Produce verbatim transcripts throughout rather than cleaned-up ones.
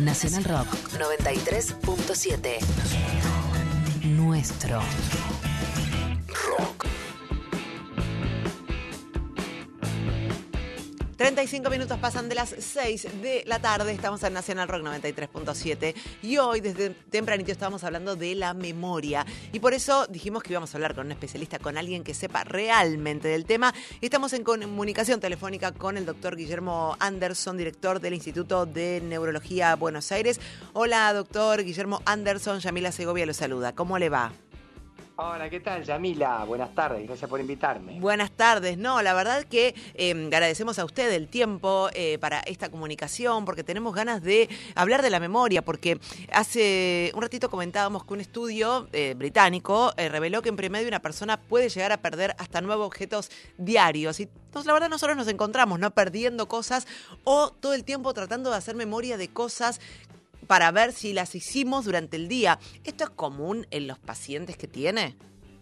Nacional Rock noventa y tres punto siete. Nuestro rock. treinta y cinco minutos pasan de las seis de la tarde, estamos en Nacional Rock noventa y tres punto siete y hoy desde tempranito estábamos hablando de la memoria y por eso dijimos que íbamos a hablar con un especialista, con alguien que sepa realmente del tema. Estamos en comunicación telefónica con el doctor Guillermo Anderson, director del Instituto de Neurología Buenos Aires. Hola doctor Guillermo Anderson, Yamila Segovia lo saluda, ¿cómo le va? Hola, ¿qué tal, Yamila? Buenas tardes, gracias por invitarme. Buenas tardes. No, la verdad que eh, agradecemos a usted el tiempo eh, para esta comunicación, porque tenemos ganas de hablar de la memoria, porque hace un ratito comentábamos que un estudio eh, británico eh, reveló que en promedio una persona puede llegar a perder hasta nueve objetos diarios. Y entonces, la verdad nosotros nos encontramos, ¿no?, perdiendo cosas o todo el tiempo tratando de hacer memoria de cosas para ver si las hicimos durante el día. ¿Esto es común en los pacientes que tiene?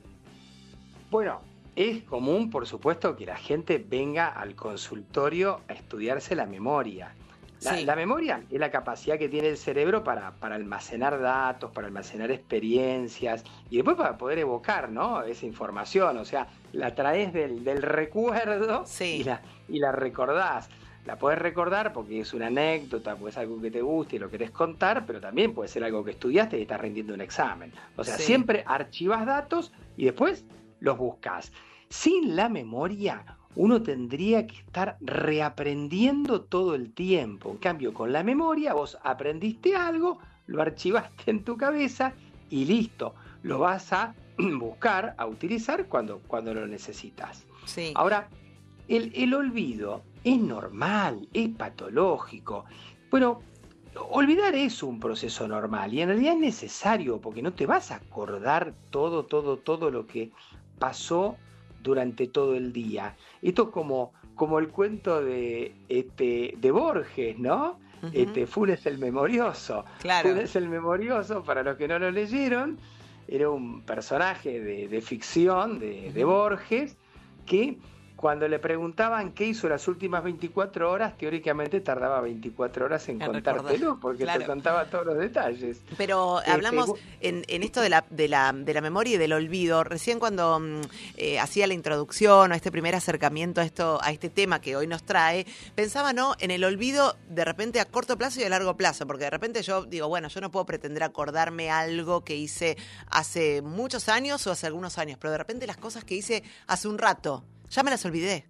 Bueno, es común, por supuesto, que la gente venga al consultorio a estudiarse la memoria. La, Sí. la memoria es la capacidad que tiene el cerebro para, para almacenar datos, para almacenar experiencias y después para poder evocar, ¿no?, esa información. O sea, la traes del, del recuerdo Sí. y, la, y la recordás. La podés recordar porque es una anécdota, porque es algo que te gusta y lo querés contar, pero también puede ser algo que estudiaste y estás rindiendo un examen. O sea, Sí. siempre archivas datos y después los buscas. Sin la memoria, uno tendría que estar reaprendiendo todo el tiempo. En cambio, con la memoria, vos aprendiste algo, lo archivaste en tu cabeza y listo. Lo vas a buscar, a utilizar cuando, cuando lo necesitas. Sí. Ahora, el, el olvido es normal, es patológico. Bueno, olvidar es un proceso normal y en realidad es necesario porque no te vas a acordar todo, todo, todo lo que pasó durante todo el día. Esto es como, como el cuento de, este, de Borges, ¿no? Uh-huh. Este, Funes el Memorioso. Claro. Funes el Memorioso, para los que no lo leyeron, era un personaje de, de ficción de, uh-huh. de Borges que cuando le preguntaban qué hizo las últimas veinticuatro horas, teóricamente tardaba veinticuatro horas en, en contártelo, porque claro. te contaba todos los detalles. Pero este, hablamos en, en esto de la, de, la, de la memoria y del olvido. Recién cuando eh, hacía la introducción o este primer acercamiento a, esto, a este tema que hoy nos trae, pensaba, ¿no?, en el olvido de repente a corto plazo y a largo plazo, porque de repente yo digo, bueno, yo no puedo pretender acordarme algo que hice hace muchos años o hace algunos años, pero de repente las cosas que hice hace un rato, ya me las olvidé.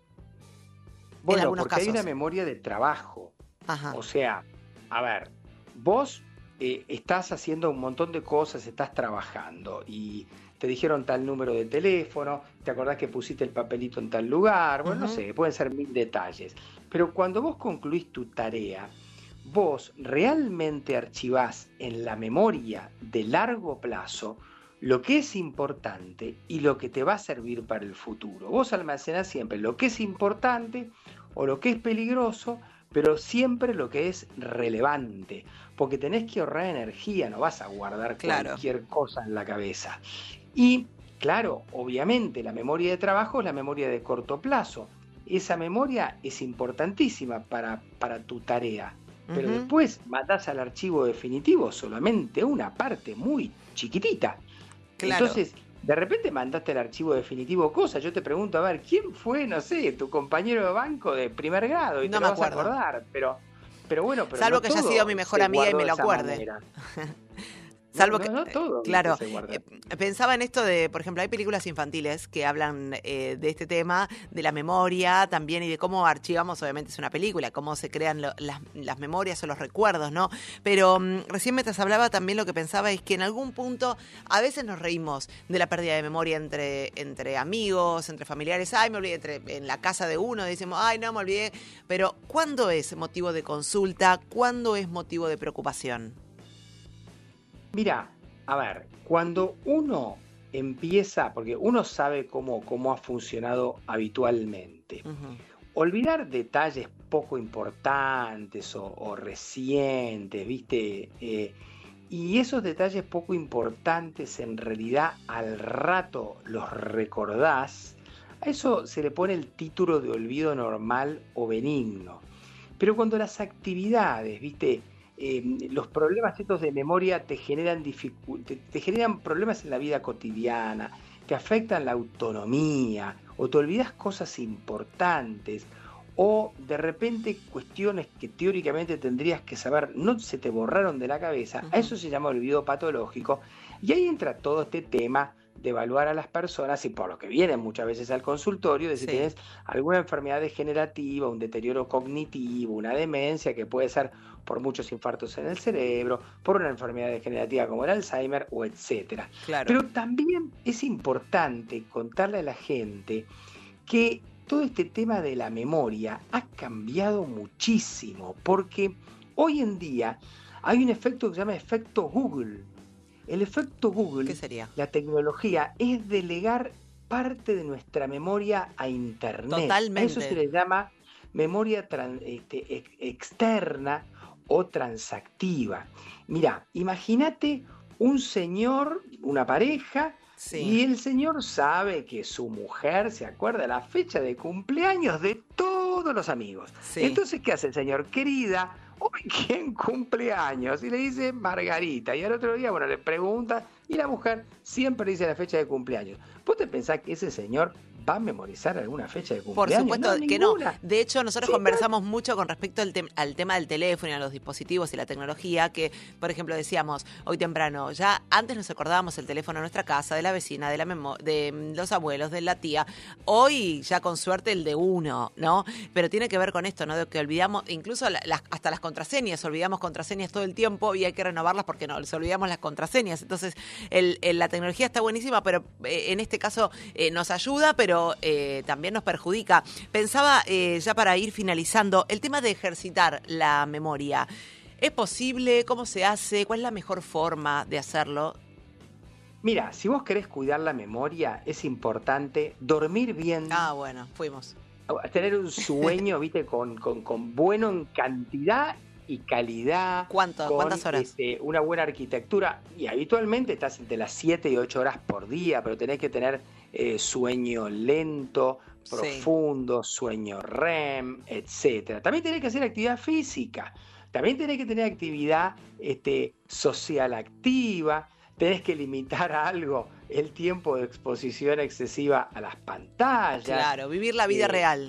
Bueno, en algunos porque casos hay una memoria de trabajo. Ajá. O sea, a ver, vos eh, estás haciendo un montón de cosas, estás trabajando y te dijeron tal número de teléfono, te acordás que pusiste el papelito en tal lugar, bueno, uh-huh. no sé, pueden ser mil detalles. Pero cuando vos concluís tu tarea, vos realmente archivás en la memoria de largo plazo lo que es importante y lo que te va a servir para el futuro. Vos almacenás siempre lo que es importante o lo que es peligroso, pero siempre lo que es relevante, porque tenés que ahorrar energía, no vas a guardar claro. cualquier cosa en la cabeza. Y, claro, obviamente la memoria de trabajo es la memoria de corto plazo. Esa memoria es importantísima para, para tu tarea, pero uh-huh. después mandás al archivo definitivo solamente una parte muy chiquitita. Claro. Entonces, de repente mandaste el archivo definitivo cosa. Yo te pregunto, a ver, ¿quién fue, no sé, tu compañero de banco de primer grado? Y no te me lo acuerdo. vas a acordar, pero, pero bueno, pero salvo no que haya sido mi mejor amiga y me lo acuerde. Salvo no, que, no, no todo, claro, se guarda. eh, pensaba en esto de, por ejemplo, hay películas infantiles que hablan eh, de este tema, de la memoria también y de cómo archivamos, obviamente es una película, cómo se crean lo, las, las memorias o los recuerdos, ¿no? Pero um, recién mientras hablaba también lo que pensaba es que en algún punto a veces nos reímos de la pérdida de memoria entre, entre amigos, entre familiares. Ay, me olvidé, entre, en la casa de uno decimos, ay, no, me olvidé. Pero ¿cuándo es motivo de consulta? ¿Cuándo es motivo de preocupación? Mira, a ver, cuando uno empieza, porque uno sabe cómo, cómo ha funcionado habitualmente, uh-huh. olvidar detalles poco importantes o, o recientes, ¿viste? Eh, y esos detalles poco importantes en realidad al rato los recordás, a eso se le pone el título de olvido normal o benigno. Pero cuando las actividades, ¿viste?, eh, los problemas estos de memoria te generan dificu- te, te generan problemas en la vida cotidiana, te afectan la autonomía, o te olvidas cosas importantes, o de repente cuestiones que teóricamente tendrías que saber no se te borraron de la cabeza, uh-huh. A eso se llama olvido patológico, y ahí entra todo este tema de evaluar a las personas y por lo que vienen muchas veces al consultorio, de si sí. tienes alguna enfermedad degenerativa, un deterioro cognitivo, una demencia que puede ser por muchos infartos en el cerebro, por una enfermedad degenerativa como el Alzheimer o etcétera. Claro. Pero también es importante contarle a la gente que todo este tema de la memoria ha cambiado muchísimo, porque hoy en día hay un efecto que se llama efecto Google. El efecto Google, ¿qué sería? La tecnología, es delegar parte de nuestra memoria a Internet. Totalmente. A eso se le llama memoria tran, este, ex, externa o transactiva. Mirá, imagínate un señor, una pareja, sí. Y el señor sabe que su mujer se acuerda la fecha de cumpleaños de todos los amigos. Sí. Entonces, ¿qué hace el señor? Querida, ¿hoy quién cumple años? Y le dice Margarita. Y al otro día, bueno, le pregunta y la mujer siempre dice la fecha de cumpleaños. ¿Vos te pensás que ese señor va a memorizar alguna fecha de cumpleaños? Por supuesto no, que ninguna. no. De hecho, nosotros sí, conversamos no. mucho con respecto al, te- al tema del teléfono y a los dispositivos y la tecnología, que, por ejemplo, decíamos hoy temprano, ya antes nos acordábamos el teléfono de nuestra casa, de la vecina, de la memo- de los abuelos, de la tía. Hoy ya con suerte el de uno, ¿no? Pero tiene que ver con esto, ¿no? De que olvidamos, incluso la, las, hasta las contraseñas, olvidamos contraseñas todo el tiempo y hay que renovarlas porque no, les olvidamos las contraseñas. Entonces, el, el, la tecnología está buenísima, pero eh, en este caso eh, nos ayuda, pero eh, también también nos perjudica. Pensaba, eh, ya para ir finalizando, el tema de ejercitar la memoria. ¿Es posible? ¿Cómo se hace? ¿Cuál es la mejor forma de hacerlo? Mira, si vos querés cuidar la memoria, es importante dormir bien. Ah, bueno, fuimos. Tener un sueño, viste, con, con, con bueno en cantidad y calidad. ¿Cuánto? Con, ¿Cuántas horas? Este, una buena arquitectura. Y habitualmente estás entre las siete y ocho horas por día, pero tenés que tener eh, sueño lento, profundo, sí. sueño R E M, etcétera. También tenés que hacer actividad física. También tenés que tener actividad este, social activa. Tenés que limitar a algo el tiempo de exposición excesiva a las pantallas. Claro, vivir la vida eh, real.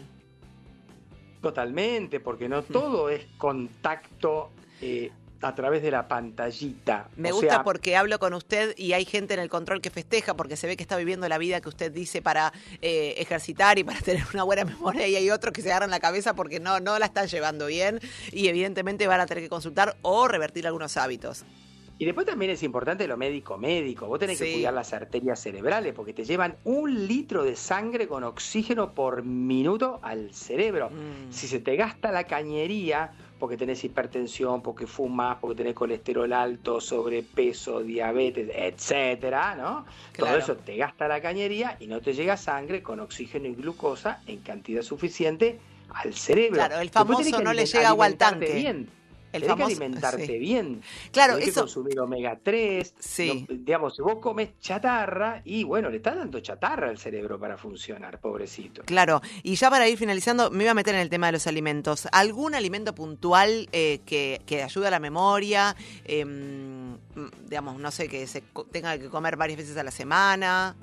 Totalmente, porque no todo es contacto eh, a través de la pantallita. Me o gusta sea, porque hablo con usted y hay gente en el control que festeja porque se ve que está viviendo la vida que usted dice para eh, ejercitar y para tener una buena memoria, y hay otros que se agarran la cabeza porque no, no la están llevando bien y evidentemente van a tener que consultar o revertir algunos hábitos. Y después también es importante lo médico-médico. Vos tenés sí. que cuidar las arterias cerebrales porque te llevan un litro de sangre con oxígeno por minuto al cerebro. Mm. Si se te gasta la cañería porque tenés hipertensión, porque fumas, porque tenés colesterol alto, sobrepeso, diabetes, etcétera, ¿no? Claro. Todo eso te gasta la cañería y no te llega sangre con oxígeno y glucosa en cantidad suficiente al cerebro. Claro, el famoso no le llega agua al tanque. Bien. El Tenés famoso, que alimentarte sí. bien. Claro, Tenés eso. que consumir omega tres. Sí. No, digamos, si vos comes chatarra, y bueno, le estás dando chatarra al cerebro para funcionar, pobrecito. Claro, y ya para ir finalizando, me iba a meter en el tema de los alimentos. ¿Algún alimento puntual eh, que, que ayude a la memoria? Eh, digamos, no sé, que se tenga que comer varias veces a la semana.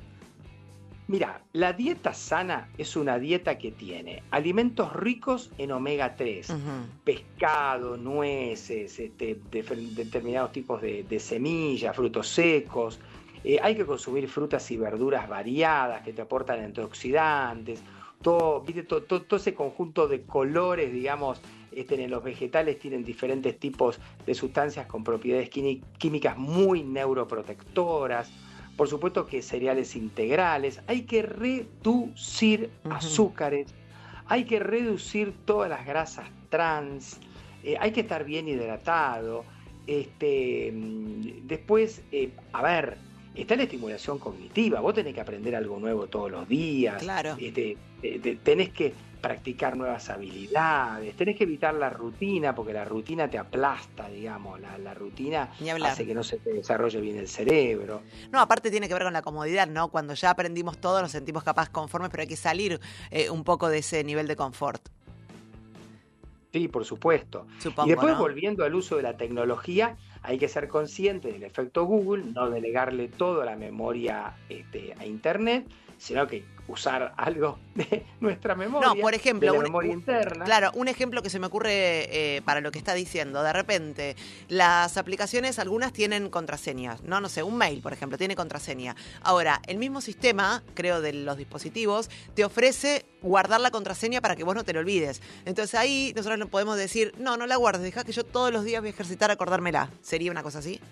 Mira, la dieta sana es una dieta que tiene alimentos ricos en omega tres, uh-huh. pescado, nueces, este, de, de, determinados tipos de, de semillas, frutos secos. Eh, hay que consumir frutas y verduras variadas que te aportan antioxidantes. Todo, ¿viste? todo, todo, todo ese conjunto de colores, digamos, este, en los vegetales tienen diferentes tipos de sustancias con propiedades químicas muy neuroprotectoras. Por supuesto que cereales integrales, hay que reducir uh-huh. azúcares, hay que reducir todas las grasas trans, eh, hay que estar bien hidratado. Este, después, eh, a ver, está la estimulación cognitiva, vos tenés que aprender algo nuevo todos los días, claro. este, eh, te, tenés que practicar nuevas habilidades, tenés que evitar la rutina, porque la rutina te aplasta, digamos, la, la rutina hace que no se te desarrolle bien el cerebro. No, aparte tiene que ver con la comodidad, ¿no? Cuando ya aprendimos todo nos sentimos capaz conformes, pero hay que salir eh, un poco de ese nivel de confort. Sí, por supuesto. Supongo, y después, ¿no? volviendo al uso de la tecnología, hay que ser consciente del efecto Google, no delegarle todo a la memoria este, a Internet, sino que usar algo de nuestra memoria, No, por ejemplo, de la un- memoria un- interna. claro, un ejemplo que se me ocurre eh, para lo que está diciendo. De repente, las aplicaciones, algunas tienen contraseñas, ¿no? No sé, un mail, por ejemplo, tiene contraseña. Ahora, el mismo sistema, creo, de los dispositivos, te ofrece guardar la contraseña para que vos no te lo olvides. Entonces ahí nosotros no podemos decir, no, no la guardes, dejá que yo todos los días voy a ejercitar a acordármela. ¿Sería una cosa así?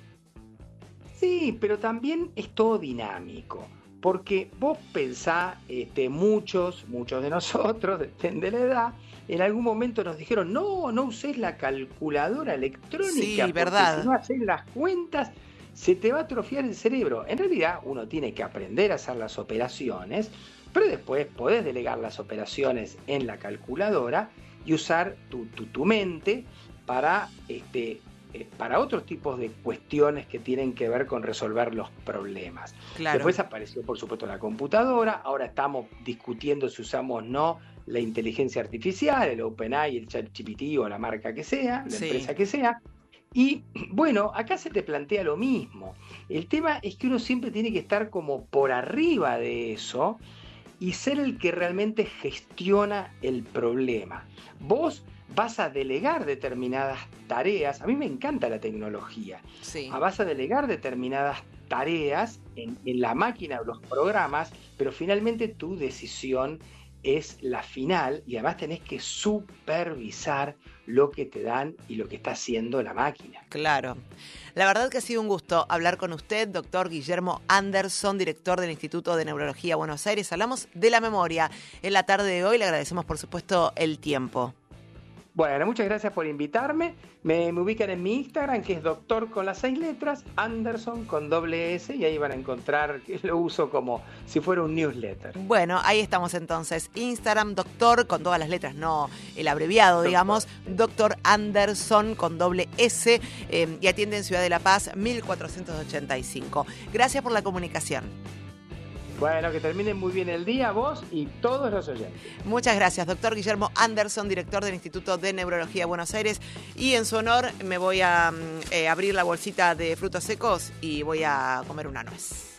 Sí, pero también es todo dinámico. Porque vos pensás, este, muchos, muchos de nosotros, depende de la edad, en algún momento nos dijeron, no, no uses la calculadora electrónica, Sí, porque verdad. si no haces las cuentas, se te va a atrofiar el cerebro. En realidad, uno tiene que aprender a hacer las operaciones, pero después podés delegar las operaciones en la calculadora y usar tu, tu, tu mente para... Este, eh, para otros tipos de cuestiones que tienen que ver con resolver los problemas. Claro. Después apareció, por supuesto, la computadora. Ahora estamos discutiendo si usamos o no la inteligencia artificial, el OpenAI, el ChatGPT o la marca que sea, la Sí. empresa que sea. Y bueno, acá se te plantea lo mismo. El tema es que uno siempre tiene que estar como por arriba de eso y ser el que realmente gestiona el problema. Vos vas a delegar determinadas tareas. A mí me encanta la tecnología. Sí. Vas a delegar determinadas tareas en, en la máquina o los programas, pero finalmente tu decisión es la final y además tenés que supervisar lo que te dan y lo que está haciendo la máquina. Claro. La verdad que ha sido un gusto hablar con usted, doctor Guillermo Anderson, director del Instituto de Neurología Buenos Aires. Hablamos de la memoria en la tarde de hoy. Le agradecemos, por supuesto, el tiempo. Bueno, muchas gracias por invitarme. Me, me ubican en mi Instagram, que es doctor con las seis letras, Anderson con doble S, y ahí van a encontrar que lo uso como si fuera un newsletter. Bueno, ahí estamos entonces. Instagram, doctor, con todas las letras, no el abreviado, Doctor. digamos. Doctor Anderson con doble S, eh, y atiende en Ciudad de la Paz, mil cuatrocientos ochenta y cinco. Gracias por la comunicación. Bueno, que terminen muy bien el día, vos y todos los oyentes. Muchas gracias, doctor Guillermo Anderson, director del Instituto de Neurología Buenos Aires. Y en su honor me voy a eh, abrir la bolsita de frutos secos y voy a comer una nuez.